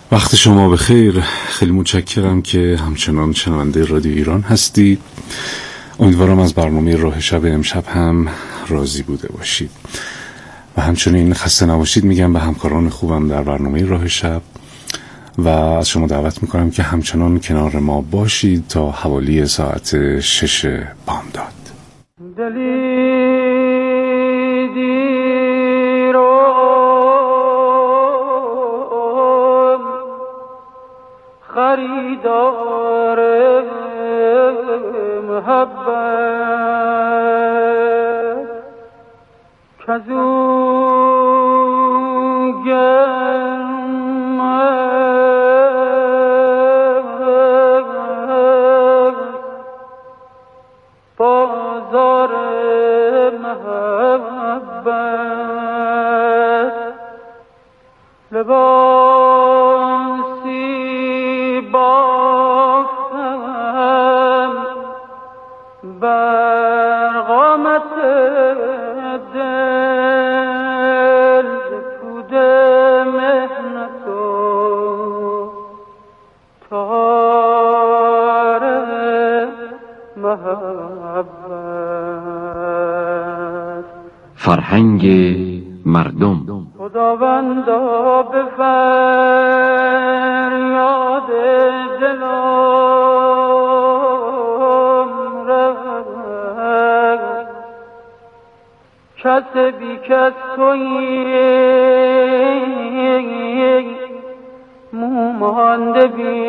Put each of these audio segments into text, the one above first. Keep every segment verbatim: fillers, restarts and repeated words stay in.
وقت شما بخیر. خیلی متشکرم که همچنان شنونده رادیو ایران هستید. امیدوارم از برنامه راه شب امشب هم راضی بوده باشید و همچنین خسته نباشید میگم به همکاران خوبم در برنامه راه شب و از شما دعوت میکنم که همچنان کنار ما باشید تا حوالی ساعت شش بامداد. دلی خریدار محبت کزو گرم بازار محبت لباسی بافتم بر قامت دل پود مهنت و تار محبت. فرهنگ مردم. خداوندا به فریاد دلم رفت کس بی کس تویی مومانده بی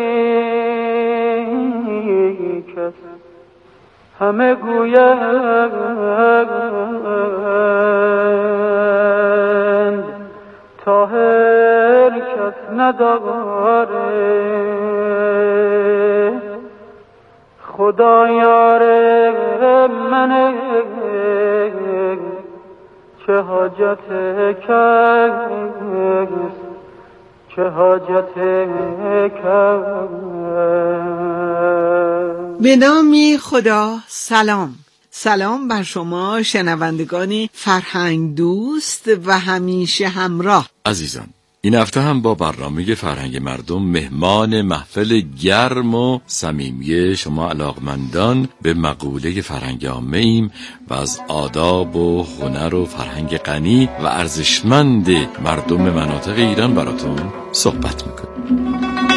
کس همه گویند طاهر کس نداره خدا یار منه چه حاجت کس چه حاجت کس. به نام خدا. سلام سلام بر شما شنوندگان فرهنگ دوست و همیشه همراه عزیزان. این هفته هم با برنامه فرهنگ مردم مهمان محفل گرم و صمیمی شما علاقمندان به مقوله فرهنگ عامه ایم و از آداب و هنر و فرهنگ غنی و ارزشمند مردم مناطق ایران براتون صحبت میکنیم.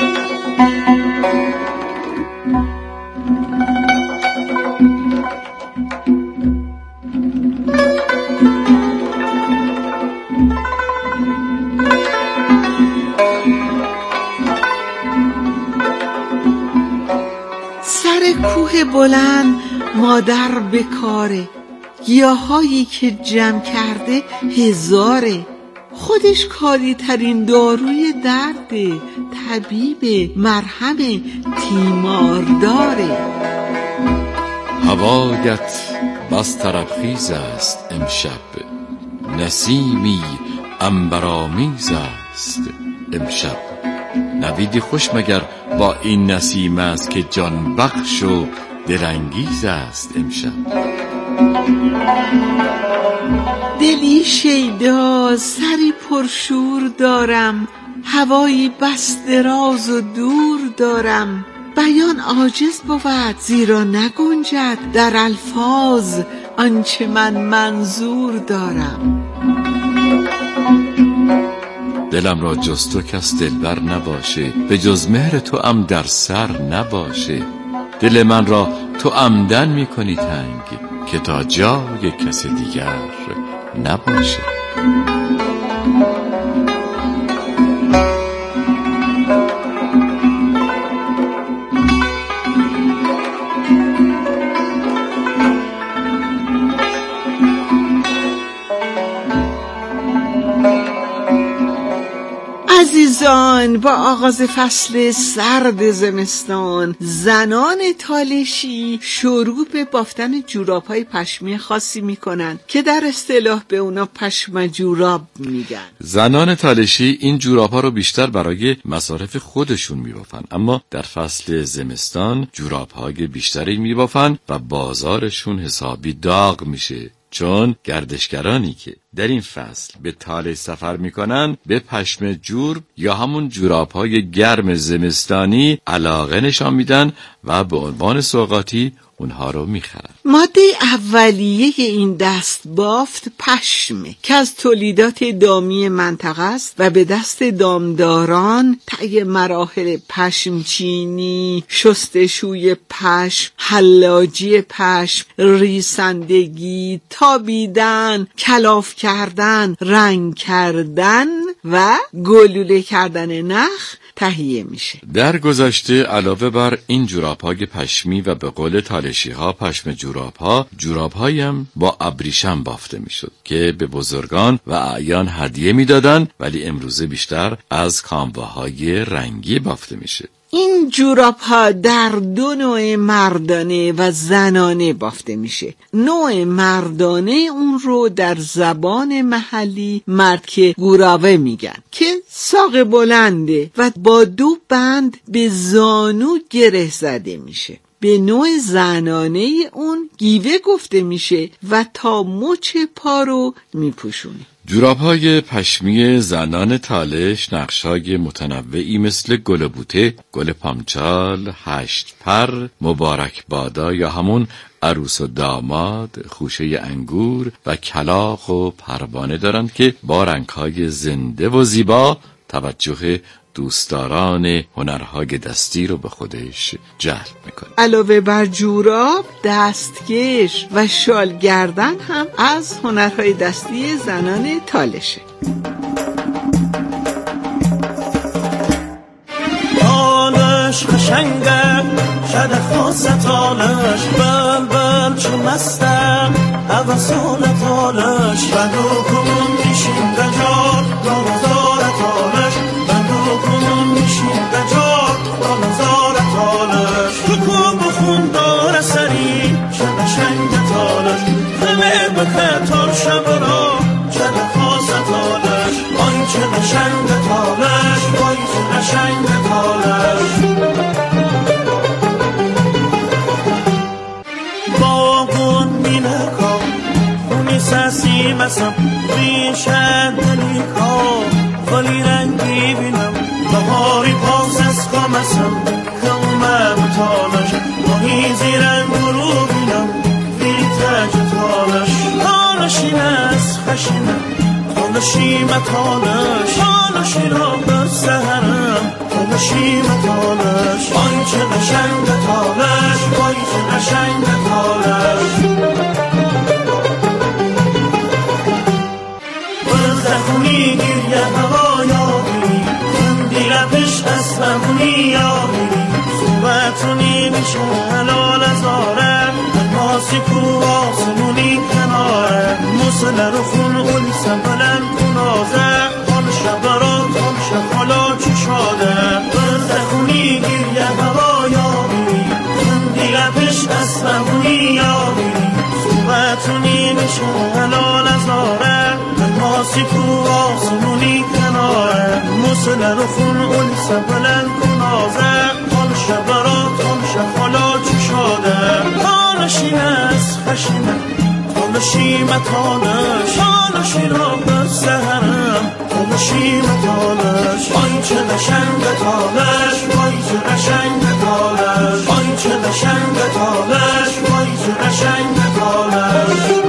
کوه بلند مادر بکاره گیاهایی که جمع کرده هزاره خودش کاری ترین داروی درد طبیب مرهم تیمار داره. هوایت بس طربخیز است امشب نسیمی عنبرآمیز است امشب. نویدی خوش مگر با این نسیم است که جان بخش و دلانگیز است امشب. دلی شیدا سری پرشور دارم هوایی بس دراز و دور دارم بیان عاجز بود زیرا نگنجد در الفاظ آنچه من منظور دارم. دلم را جز تو کس دلبر نباشه به جز مهر تو ام در سر نباشه. دل من را تو عمدن میکنی تنگ که تا جای کس دیگر نباشه. عزیزان، با آغاز فصل سرد زمستان زنان تالشی شروع به بافتن جوراب‌های پشمی خاصی میکنن که در اصطلاح به اونا پشم جوراب میگن. زنان تالشی این جوراب‌ها رو بیشتر برای مصارف خودشون میبافن، اما در فصل زمستان جوراب‌های بیشتری میبافن و بازارشون حسابی داغ میشه، چون گردشگرانی که در این فصل به تالش سفر میکنن به پشم جور یا همون جوراب‌های گرم زمستانی علاقه نشان میدن و به عنوان سوغاتی اونها رو میخرن. ماده اولیه این دست بافت پشمه که از تولیدات دامی منطقه است و به دست دامداران طی مراحل پشمچینی، شستشوی پشم، حلاجی پشم، ریسندگی، تابیدن، کلاف کردن، رنگ کردن و گلوله کردن نخ تهیه میشه. در گذشته علاوه بر این جوراب‌های پشمی و به قول تالشی‌ها پشم جوراب‌ها، جوراب‌هایی هم با ابریشم بافته میشد که به بزرگان و اعیان هدیه میدادن، ولی امروزه بیشتر از کامواهای رنگی بافته میشه. این جوراب ها در دو نوع مردانه و زنانه بافته میشه. نوع مردانه اون رو در زبان محلی مرک گوراوه میگن که ساق بلنده و با دو بند به زانو گره زده میشه. به نوع زنانه اون گیوه گفته میشه و تا مچ پا رو میپوشونه. جوراب‌های پشمی زنان تالش نقش‌های متنوعی مثل گل بوته، گل پامچال، هشت پر، مبارک بادا یا همون عروس و داماد، خوشه انگور و کلاغ و پروانه دارند که با رنگ‌های زنده و زیبا توجه دوستداران هنرهای دستی رو به خودش جلب میکنه. علاوه بر جوراب، دستکش و شال گردن هم از هنرهای دستی زنان تالشه. تالش قشنگه شده خاص تالش بل بل چه مستم حوصال تالش بدو کنم میشیم دجار دامزار تالش بدو کنم میشیم دجار دامزار تالش تو کن بخون داره سری چه قشنگ تالش همه بکه تال شب را شده خاص تالش آی چه قشنگ تالش آی چه قشنگ تالش باغون مینکا خونی سسی مسم ریشه دلیکا خالی رنگی بینم بهاری پاس از کامسم کمه بتالش ماهی زیرن برو بینم بیتج تالش تالشین از خشینم تالشیم تالش تالشی را به سهرم تالشیم تالش آی چه قشنگ تالش آی چه قشنگ تالش بزخونی گیریه هوا یابی خندی لبش اسمونی یابی صورتونی میشه حلال زاره ماسی کو آسمونی کناره موسل رو خون اولی سنبلن کنازه حال شب را حال شب حالا چی شاده بزخونی گیریه هوا یابی خندی لبش اسمونی یابی صورتونی میشه حلال زاره ماسی کو آسمونی کناره موسل رو خون اولی سنبلن کنازه حال شب را حال شب حالا چی شاده تالشی از خشینه تالشی متالش تالشی را به سهرم تالشی متالش آی چه قشنگ تالش آی چه قشنگ تالش آی چه قشنگ تالش آی چه قشنگ تالش.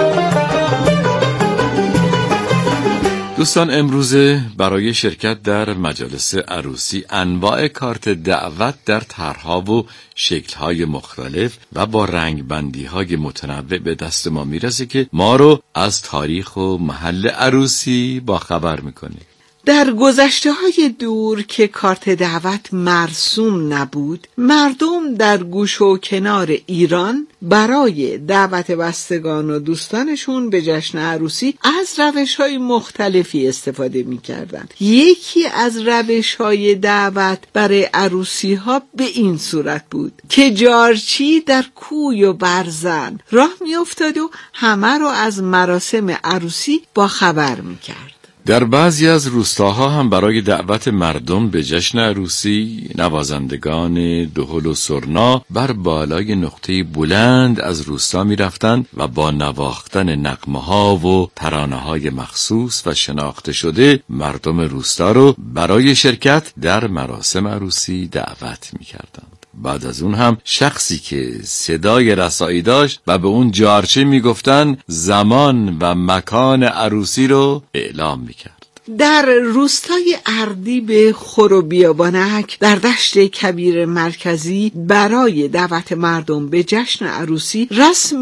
دوستان امروزه برای شرکت در مجالس عروسی انواع کارت دعوت در طرح‌ها و شکل‌های مختلف و با رنگبندی‌های متنوع به دست ما میرسه که ما رو از تاریخ و محل عروسی با خبر میکنه. در گذشته های دور که کارت دعوت مرسوم نبود، مردم در گوش و کنار ایران برای دعوت بستگان و دوستانشون به جشن عروسی از روش های مختلفی استفاده می کردن. یکی از روش های دعوت برای عروسی ها به این صورت بود که جارچی در کوی و برزن راه می افتاد و همه رو از مراسم عروسی با خبر می کرد. در بعضی از روستاها هم برای دعوت مردم به جشن عروسی نوازندگان دهل و سرنا بر بالای نقطه بلند از روستا می رفتند و با نواختن نغمه ها و ترانه های مخصوص و شناخته شده مردم روستا رو برای شرکت در مراسم عروسی دعوت می کردند. بعد از اون هم شخصی که صدای رسایی داشت و به اون جارچه می گفتن زمان و مکان عروسی رو اعلام می کرد. در روستای اردیب خور و بیابانک در دشت کبیر مرکزی برای دعوت مردم به جشن عروسی رسم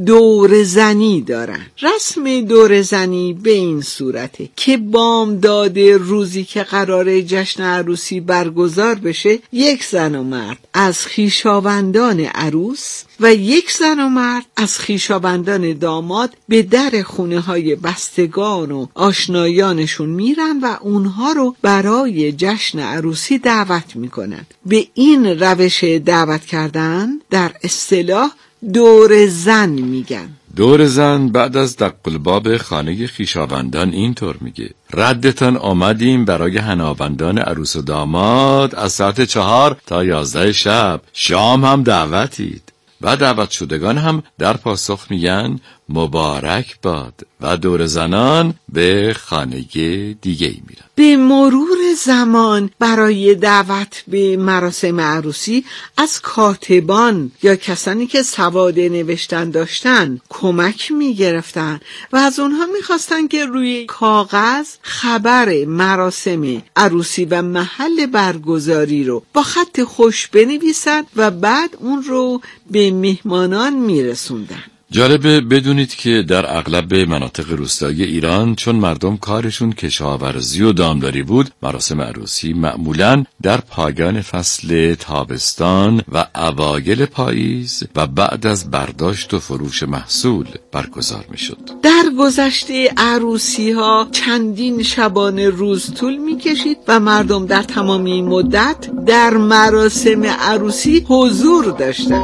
دور زنی دارن. رسم دور زنی به این صورته که بامداد روزی که قراره جشن عروسی برگزار بشه، یک زن و مرد از خویشاوندان عروس و یک زن و مرد از خویشاوندان داماد به در خونه های بستگان و آشنایانشون میرن و اونها رو برای جشن عروسی دعوت میکنن. به این روش دعوت کردن در اصطلاح دور زن میگن. دور زن بعد از دقلباب خانه خویشاوندان اینطور میگه: ردتان آمدیم برای هنابندان عروس و داماد از ساعت چهار تا یازده شب، شام هم دعوتید. و دعوت شدگان هم در پاسخ میگن مبارک باد و دور زنان به خانه دیگه میرن. به مرور زمان برای دعوت به مراسم عروسی از کاتبان یا کسانی که سواد نوشتن داشتن کمک میگرفتن و از اونها میخواستن که روی کاغذ خبر مراسم عروسی و محل برگزاری رو با خط خوش بنویسن و بعد اون رو به مهمانان میرسوندن. جالبه بدونید که در اغلب مناطق روستایی ایران چون مردم کارشون کشاورزی و دامداری بود، مراسم عروسی معمولاً در پایان فصل تابستان و اوایل پاییز و بعد از برداشت و فروش محصول برگزار می شد. در گذشته عروسی ها چندین شبانه روز طول می کشید و مردم در تمام این مدت در مراسم عروسی حضور داشتند.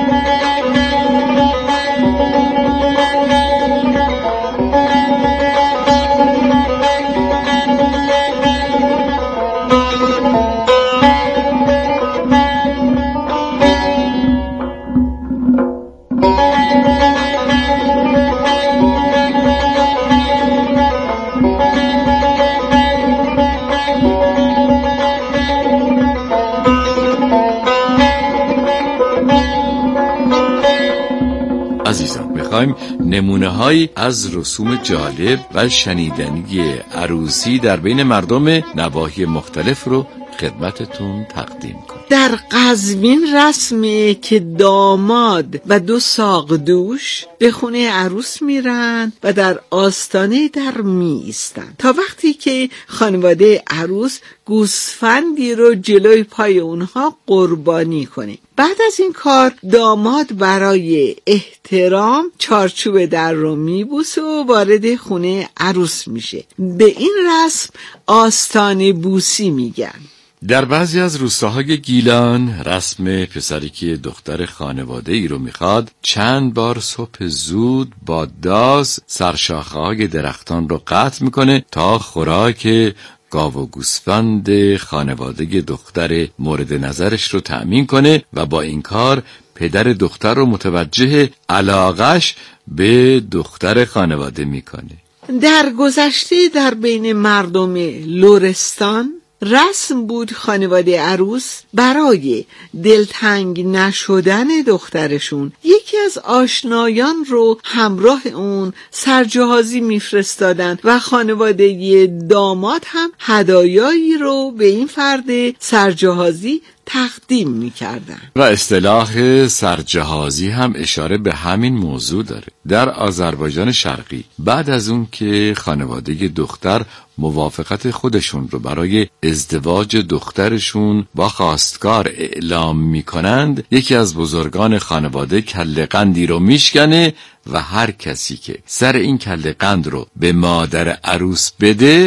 عزیزان، میخوایم نمونه هایی از رسوم جالب و شنیدنی عروسی در بین مردم نواحی مختلف رو خدمتتون تقدیم کنیم. در قزوین رسمه که داماد و دو ساق دوش به خونه عروس میرن و در آستانه در می ایستن تا وقتی که خانواده عروس گوسفندی رو جلوی پای اونها قربانی کنه. بعد از این کار داماد برای احترام چارچوب در رو میبوسه و وارد خونه عروس میشه. به این رسم آستانه بوسی میگن. در بعضی از روستاهای گیلان رسم پسری که دختر خانواده ای رو میخواد چند بار صبح زود با داس سرشاخه‌های درختان رو قطع میکنه تا خوراک گاو و گوسفند خانواده دختر مورد نظرش رو تأمین کنه و با این کار پدر دختر رو متوجه علاقش به دختر خانواده میکنه. در گذشته در بین مردم لرستان رسم بود خانواده عروس برای دلتنگ نشدن دخترشون یکی از آشنایان رو همراه اون سرجهازی میفرستادن و خانواده داماد هم هدایایی رو به این فرد سرجهازی تقدیم می‌کردن. و اصطلاح سرجهازی هم اشاره به همین موضوع داره. در آذربایجان شرقی بعد از اون که خانواده دختر موافقت خودشون رو برای ازدواج دخترشون با خواستگار اعلام می‌کنند، یکی از بزرگان خانواده کله قندی رو میشکنه و هر کسی که سر این کله قند رو به مادر عروس بده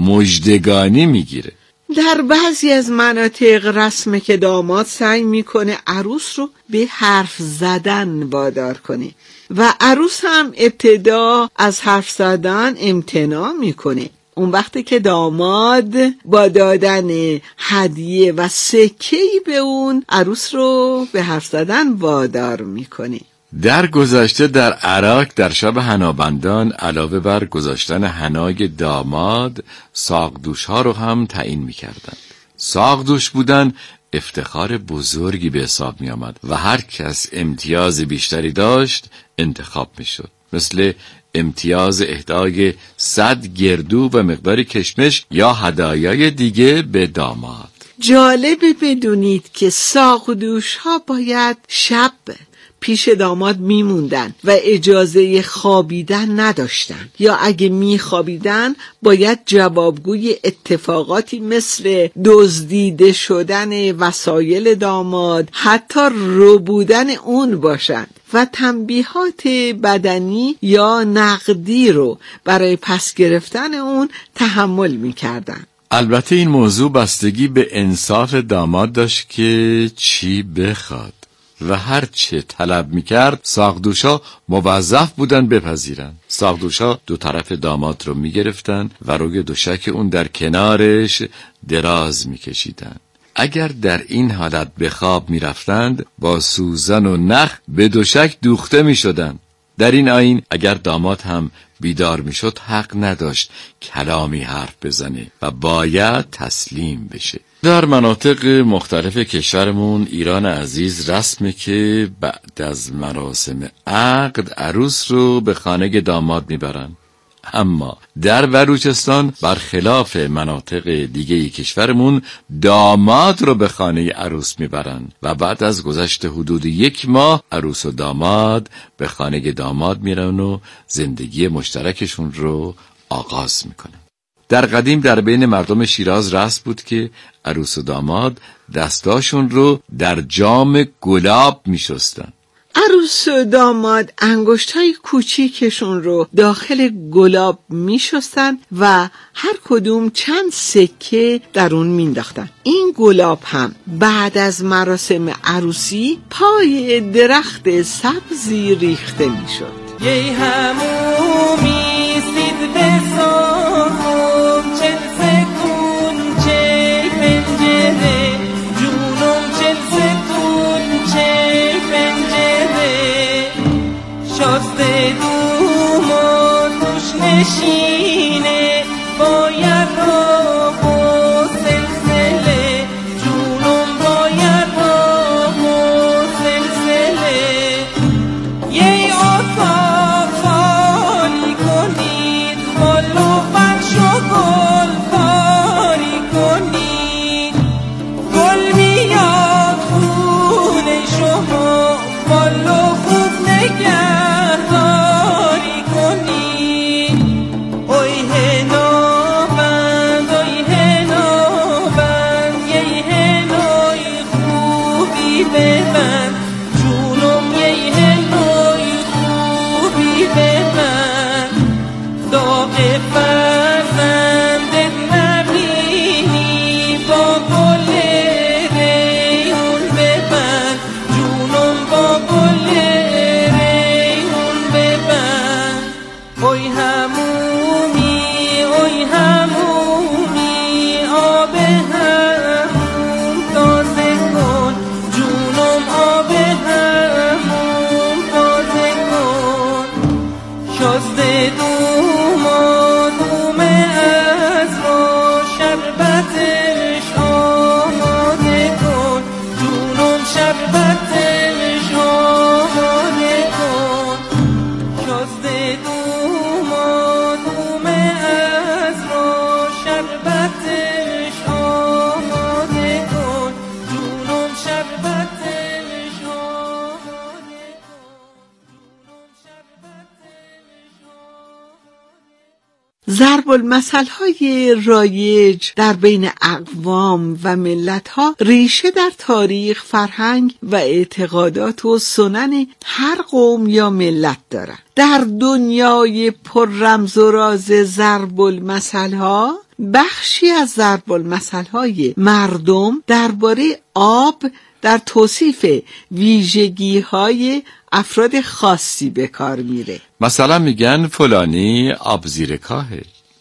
مژدگانی میگیره. در بعضی از مناطق رسمه که داماد سعی میکنه عروس رو به حرف زدن وادار کنه و عروس هم ابتدا از حرف زدن امتناع میکنه. اون وقتی که داماد با دادن هدیه و سکه‌ای به اون عروس رو به حرف زدن وادار میکنه. در گذشته در عراق در شب حنابندان علاوه بر گذاشتن حنای داماد ساقدوش ها رو هم تعیین میکردند. ساقدوش بودن افتخار بزرگی به حساب می آمد و هر کس امتیاز بیشتری داشت انتخاب می شد، مثل امتیاز اهدای صد گردو و مقدار کشمش یا هدایای دیگه به داماد. جالبه بدونید که ساقدوش ها باید شب پیش داماد میموندن و اجازه خوابیدن نداشتن، یا اگه میخوابیدن باید جوابگوی اتفاقاتی مثل دزدیده شدن وسایل داماد، حتی ربودن اون باشند و تنبیهات بدنی یا نقدی رو برای پس گرفتن اون تحمل میکردن. البته این موضوع بستگی به انصاف داماد داشت که چی بخواد و هر چه طلب میکرد ساقدوشا موظف بودن بپذیرن. ساقدوشا دو طرف داماد رو میگرفتن و روی دوشک اون در کنارش دراز میکشیدن. اگر در این حالت به خواب میرفتند با سوزن و نخ به دوشک دوخته میشدند. در این آیین اگر داماد هم بیدار میشد حق نداشت کلامی حرف بزنه و باید تسلیم بشه. در مناطق مختلف کشورمون ایران عزیز رسمه که بعد از مراسم عقد عروس رو به خانه داماد میبرن، اما در بلوچستان برخلاف مناطق دیگه کشورمون داماد رو به خانه عروس میبرن و بعد از گذشت حدود یک ماه عروس و داماد به خانه داماد میرن و زندگی مشترکشون رو آغاز میکنن. در قدیم در بین مردم شیراز رسم بود که عروس و داماد دستاشون رو در جام گلاب میشستن. عروس و داماد انگشتای کوچیکشون رو داخل گلاب میشستن و هر کدوم چند سکه در اون مینداختن. این گلاب هم بعد از مراسم عروسی پای درخت سبزی ریخته میشد. یه همومی سید بسازم چل سکون چه پنجره جونم چل سکون چه پنجره شاسته دوما توش نشینه باید را با سلسله جونم باید را با سلسله یه آتا خالی کنید مالو بخش و گل پاری کنید گل میاد خونه شما مالو خوب نگهداری کنید اوی هنابند اوی هنابند یه هنای خوبی ببند جونم یه هنای خوبی ببند داغ فرزندت نبینی با گل ریحون ببند جونم با گل ریحون ببند اوی همومی اوی همومی آب هموم تازه کن جونم آب هموم تازه کن شاسته دوما دوم از را شربتش آماده کن جونم شربتش آماده کن شاسته دوما دوم از را شربتش آماده کن جونم شربتش آماده ضرب المثل‌های رایج در بین اقوام و ملت‌ها ریشه در تاریخ، فرهنگ و اعتقادات و سنن هر قوم یا ملت دارند. در دنیای پر رمز و راز ضرب المثل‌ها بخشی از ضرب المثل‌های مردم درباره آب در توصیف ویژگی‌های افراد خاصی به کار میره. مثلا میگن فلانی آب زیر کاهه،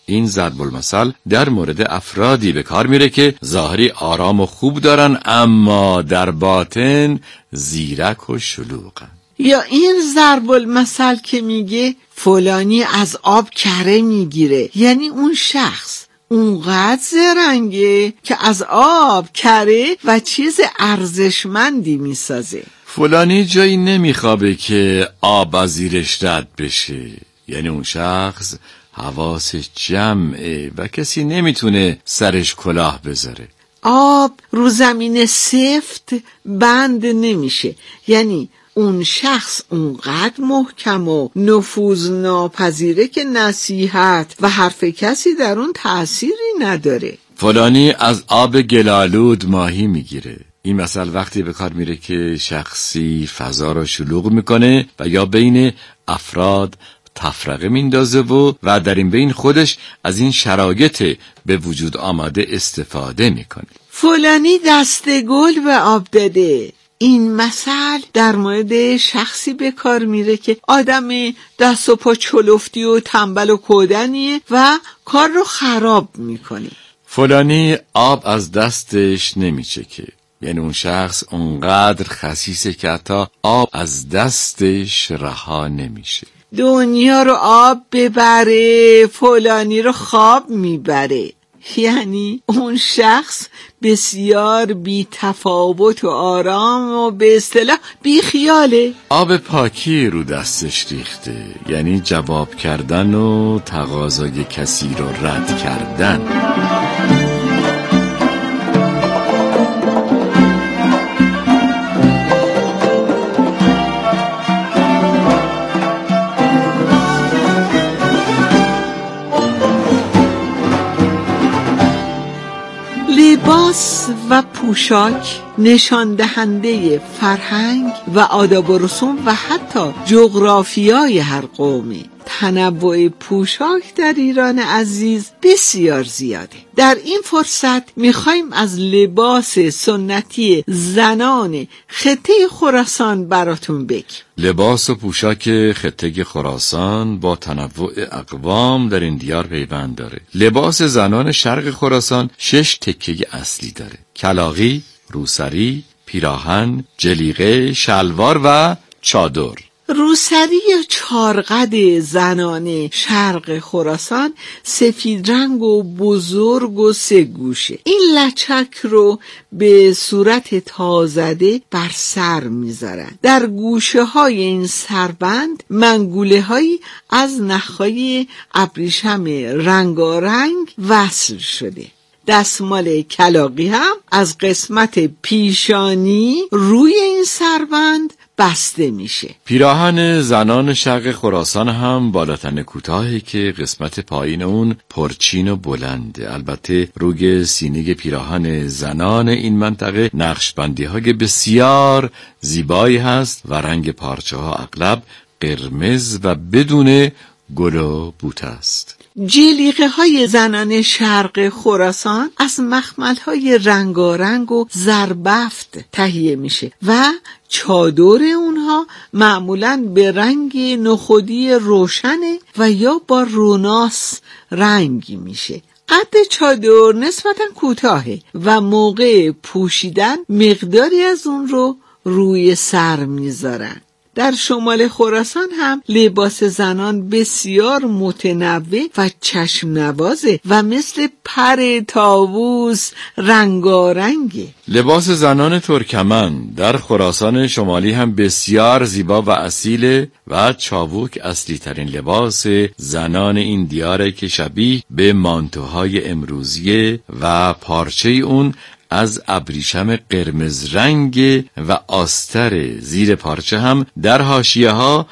این ضرب المثل در مورد افرادی به کار میره که ظاهری آرام و خوب دارن اما در باطن زیرک و شلوغن. یا این ضرب المثل که میگه فلانی از آب کره میگیره، یعنی اون شخص اونقدر زرنگه که از آب کره و چیز ارزشمندی میسازه. فلانی جایی نمیخوابه که آب از زیرش رد بشه، یعنی اون شخص حواسش جمعه و کسی نمیتونه سرش کلاه بذاره. آب رو زمین سفت بند نمیشه، یعنی اون شخص اونقدر محکم و نفوذ ناپذیره که نصیحت و حرف کسی در اون تأثیری نداره. فلانی از آب گلالود ماهی میگیره. این مثل وقتی به کار میره که شخصی فضا رو شلوغ میکنه و یا بین افراد تفرقه میندازه و و در این بین خودش از این شرایط به وجود آمده استفاده میکنه. فلانی دست گل به آب داده. این مثل در مورد شخصی به کار میره که آدم دست و پا چلفتی و تنبل و کودنیه و کار رو خراب میکنه. فلانی آب از دستش نمیچکه، یعنی اون شخص اونقدر خسیسه که حتی آب از دستش رها نمیشه. دنیا رو آب ببره، فلانی رو خواب میبره، یعنی اون شخص بسیار بی تفاوت و آرام و به اصطلاح بی خیاله. آب پاکی رو دستش ریخته، یعنی جواب کردن و تقاضای کسی رو رد کردن. لباس و پوشاک نشان دهنده فرهنگ و آداب و رسوم و حتی جغرافیای هر قومی. تنوع پوشاک در ایران عزیز بسیار زیاده. در این فرصت میخوایم از لباس سنتی زنان خطه خراسان براتون بگیم. لباس و پوشاک خطه خراسان با تنوع اقوام در این دیار پیوند داره. لباس زنان شرق خراسان شش تکه اصلی داره: کلاغی، روسری، پیراهن، جلیقه، شلوار و چادر. روسری یا چارقد زنان شرق خراسان سفید رنگ و بزرگ و سه گوشه. این لچک رو به صورت تازده بر سر میذارن. در گوشه های این سربند منگوله هایی از نخهای ابریشم رنگارنگ وصل شده. دستمال کلاغی هم از قسمت پیشانی روی این سربند بسته میشه. پیراهن زنان شرق خراسان هم بالاتن کوتاهی که قسمت پایین اون پرچین و بلنده. البته روی سینه پیراهن زنان این منطقه نقشبندی های بسیار زیبایی هست و رنگ پارچه ها اغلب قرمز و بدون گل و بوته است. جلیقه های زنان شرق خراسان از مخمل های رنگارنگ و زربفت تهیه میشه و چادر اونها معمولاً به رنگ نخودی روشنه و یا با روناس رنگی میشه. قد چادر نسبتاً کوتاهه و موقع پوشیدن مقداری از اون رو روی سر میذارن. در شمال خراسان هم لباس زنان بسیار متنوع و چشم نوازه و مثل پر طاووس رنگارنگه. لباس زنان ترکمن در خراسان شمالی هم بسیار زیبا و اصیله و چاووک اصلی ترین لباس زنان این دیاره که شبیه به مانتوهای امروزیه و پارچه اون از ابریشم قرمز رنگ و آستر زیر پارچه هم در حاشیه ها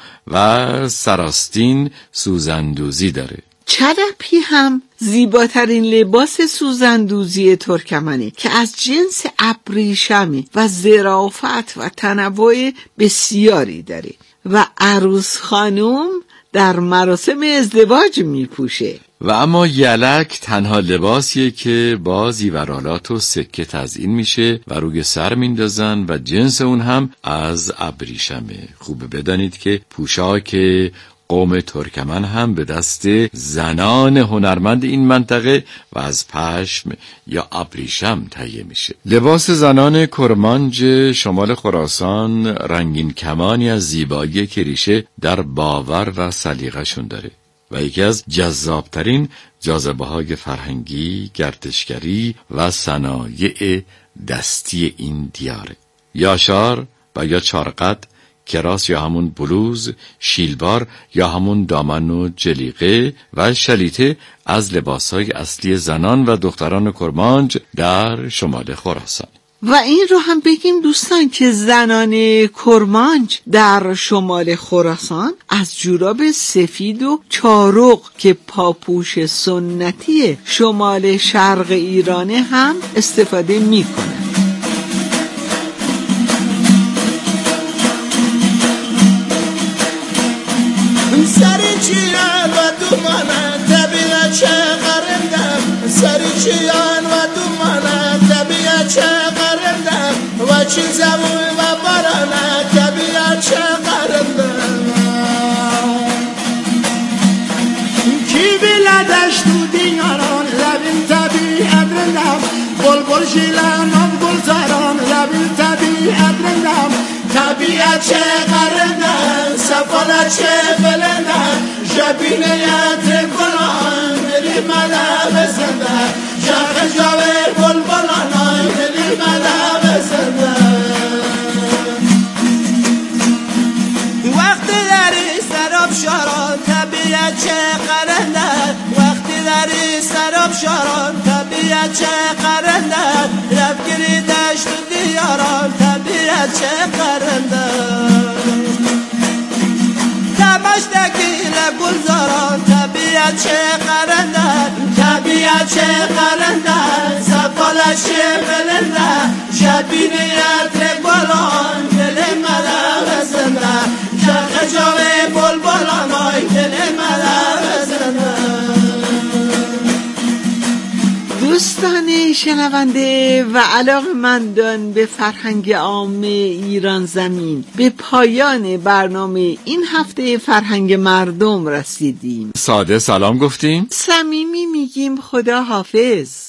و سراستین سوزندوزی داره. چلپی هم زیباترین لباس سوزندوزی ترکمنه که از جنس ابریشمی و ظرافت و تنوع بسیاری داره و عروس خانم در مراسم ازدواج میپوشه. و اما یلک تنها لباسیه که با زیورالات و سکه تزیین میشه و روی سر میندازن و جنس اون هم از ابریشمه. خوبه بدانید که پوشاک قوم ترکمن هم به دست زنان هنرمند این منطقه و از پشم یا ابریشم تهیه میشه. لباس زنان کرمانج شمال خراسان رنگین کمانی از زیبایی که ریشه در باور و سلیقه‌شون داره و یکی از جذابترین جاذبه‌های فرهنگی، گردشگری و صنایع دستی این دیاره. یاشار و یا چارقد، کراس یا همون بلوز، شیلوار یا همون دامن و جلیقه و شلیته از لباسهای اصلی زنان و دختران کرمانج در شمال خراسان. و این رو هم بگیم دوستان که زنان کرمانج در شمال خراسان از جوراب سفید و چارق که پاپوش سنتی شمال شرق ایرانه هم استفاده می کنند. سری چیان و دومانه طبیعت چه قرندم، سری چیان و دومانه طبیعت چه قرندم، و چی زمون و بارانه طبیعت چه قرندم. کی بلدش تو دیاران لبین طبیعت رندم، بل بل شیلانم گل زاران لبین طبیعت رندم. طبیعت چه قرندم، سفالت چه بلندم، شبینه یت گلان دلی ملا بزنده، شاخ جاوه بل بلانای دلی ملا بزنده. وقتی داری سراب شاران طبیعت چه قرندم، وقتی داری سراب شاران طبیعت چه قرندم، رفگیری دشت و دیاران طبیعت چه قرندم. تماشدکی لگلزاران طبیعت چه قرندم، طبیعت چه قرندم، سفالش چه بلندم، شبینه یت گلان دل ملا بزنده، شرق جاوه بل بلانای دل ملا بزنده. دوستان شنونده و علاقه‌مندان به فرهنگ عامه ایران زمین، به پایان برنامه این هفته فرهنگ مردم رسیدیم. ساده سلام گفتیم، صمیمی میگیم خدا حافظ.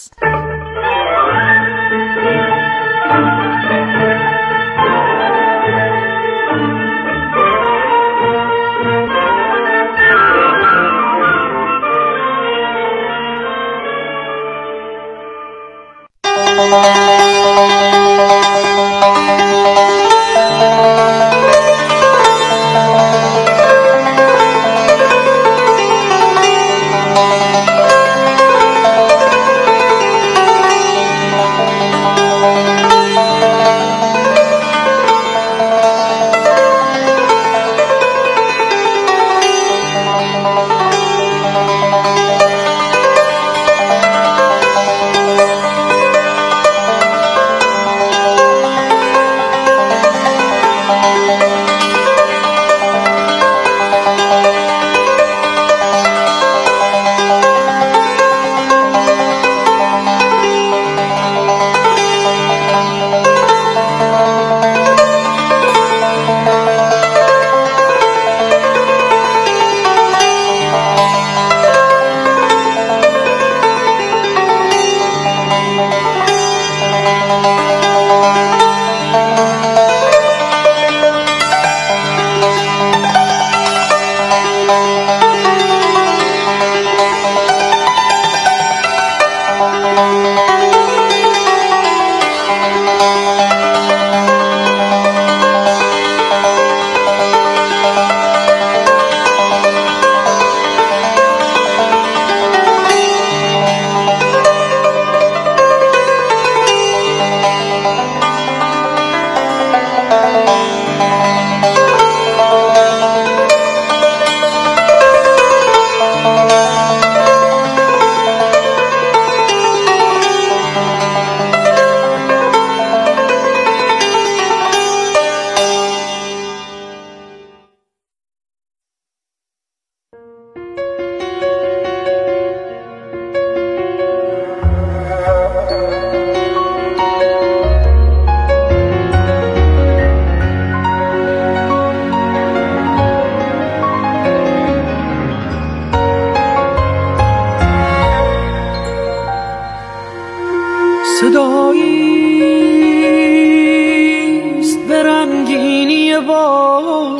صداییست به رنگینی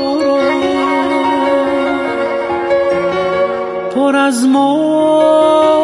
باران پر از ما